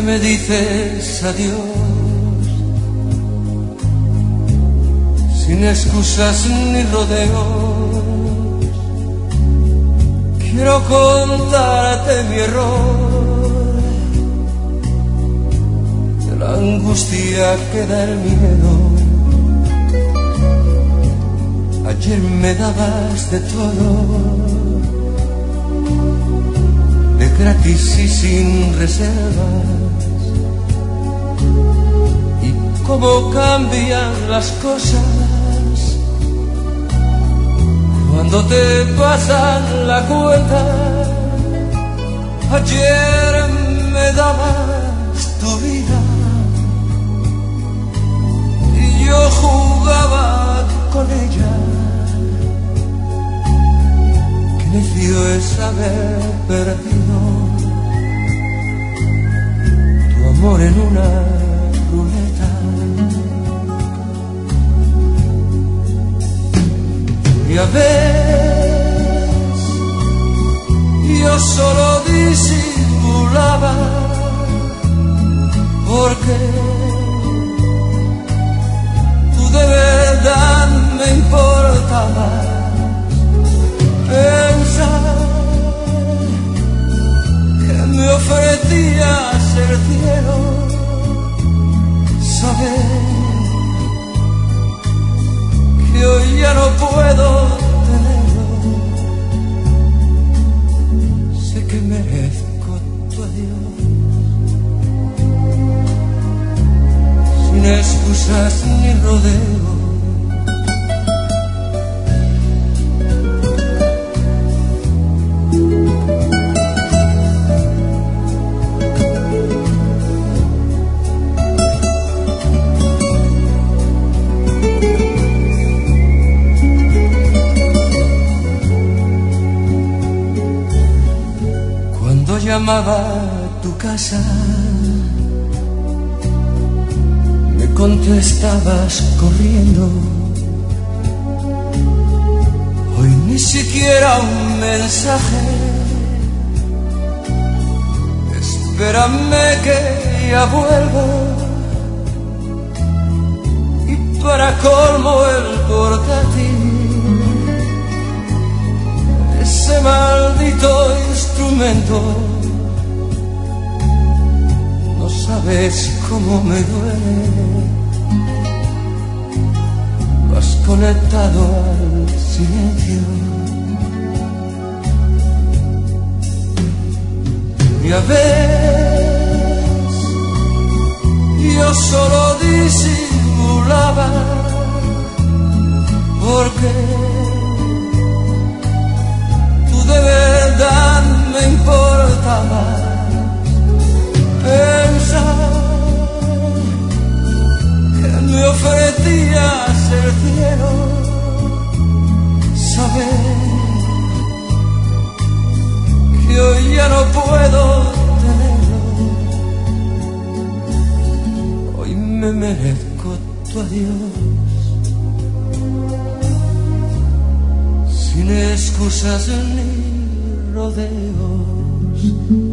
me dices adiós, sin excusas ni rodeos. Quiero contarte mi error, de la angustia que da el miedo. Ayer me dabas de todo, de gratis y sin reservas. Y cómo cambian las cosas cuando te pasan la cuenta. Ayer me dabas tu vida y yo jugaba con ella. Qué necio es haber perdido tu amor en una ruleta. Ya ves, yo solo disimulaba, porque tú de verdad me importabas. Pensar que me ofrecías el cielo, saber que hoy ya no puedo tenerlo. Sé que merezco tu adiós, sin excusas ni rodeos. Llamaba a tu casa, me contestabas corriendo. Hoy ni siquiera un mensaje. Espérame que ya vuelvo. Y para colmo el portátil, ese maldito instrumento. No sabes cómo me duele. Vas conectado al silencio. Ya ves, yo solo disimulaba, porque tú de verdad me importabas. Pensar que me ofrecías el cielo, saber que hoy ya no puedo tenerlo. Hoy me merezco tu adiós, sin excusas ni rodeos.